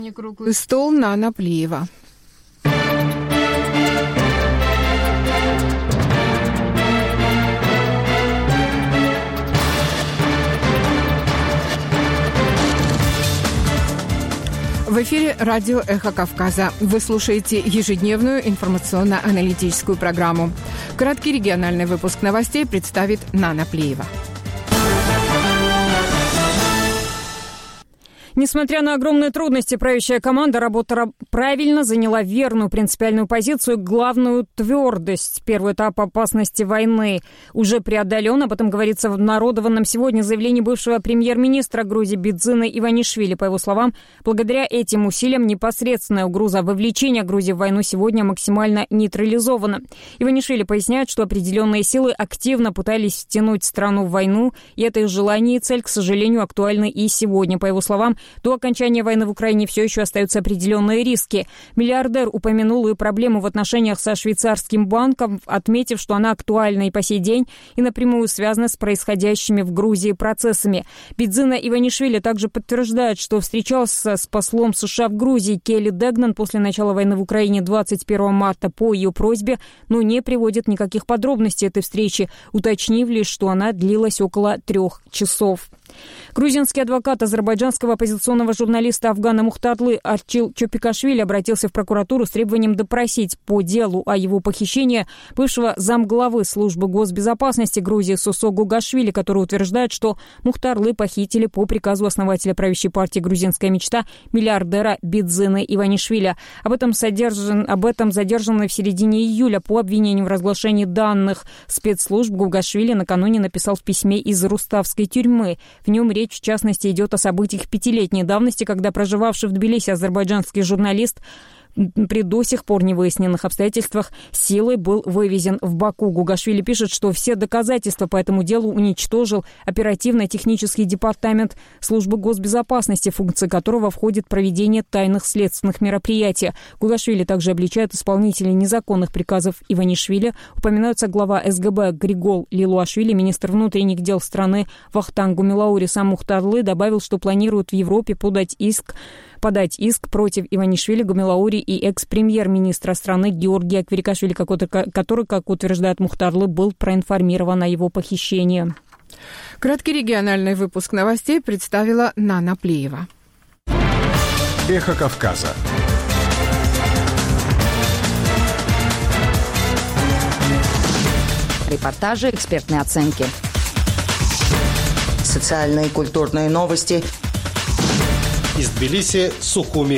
Круглый стол Нана Плиева. В эфире радио «Эхо Кавказа». Вы слушаете ежедневную информационно-аналитическую программу. Краткий региональный выпуск новостей представит Нана Плиева. Несмотря на огромные трудности, правящая команда правильно заняла верную принципиальную позицию, главную твердость. Первый этап опасности войны уже преодолен. Об этом говорится в обнародованном сегодня заявлении бывшего премьер-министра Грузии Бидзины Иванишвили. По его словам, благодаря этим усилиям непосредственная угроза вовлечения Грузии в войну сегодня максимально нейтрализована. Иванишвили поясняет, что определенные силы активно пытались втянуть страну в войну, и это их желание и цель, к сожалению, актуальны и сегодня. По его словам, до окончания войны в Украине все еще остаются определенные риски. Миллиардер упомянул и проблему в отношениях со швейцарским банком, отметив, что она актуальна и по сей день и напрямую связана с происходящими в Грузии процессами. Бидзина Иванишвили также подтверждает, что встречался с послом США в Грузии Келли Дегнан после начала войны в Украине 21 марта по ее просьбе, но не приводит никаких подробностей этой встречи, уточнив лишь, что она длилась около 3 часов. Грузинский адвокат азербайджанского оппозиционного журналиста Афгана Мухтарлы Арчил Чопикашвили обратился в прокуратуру с требованием допросить по делу о его похищении бывшего замглавы службы госбезопасности Грузии Сосо Гугашвили, который утверждает, что Мухтарлы похитили по приказу основателя правящей партии «Грузинская мечта» миллиардера Бидзины Иванишвили. Об этом задержанный в середине июля по обвинению в разглашении данных спецслужб Гугашвили накануне написал в письме из Руставской тюрьмы. В нем речь, в частности, идет о событиях 5-летней давности, когда проживавший в Тбилиси азербайджанский журналист при до сих пор невыясненных обстоятельствах силой был вывезен в Баку. Гугашвили пишет, что все доказательства по этому делу уничтожил оперативно-технический департамент службы госбезопасности, функции которого входит проведение тайных следственных мероприятий. Гугашвили также обличает исполнителей незаконных приказов Иванишвили. Упоминаются глава СГБ Григол Лилуашвили, министр внутренних дел страны Вахтанг Гумилаури. Сам Мухтарлы добавил, что планирует в Европе подать иск против Иванишвили, Гумилаури и экс-премьер-министра страны Георгия Квирикашвили, который, как утверждает Мухтарлы, был проинформирован о его похищении. Краткий региональный выпуск новостей представила Нана Плиева. Эхо Кавказа. Репортажи, экспертные оценки. Социальные и культурные новости. Из Тбилиси, Сухуми,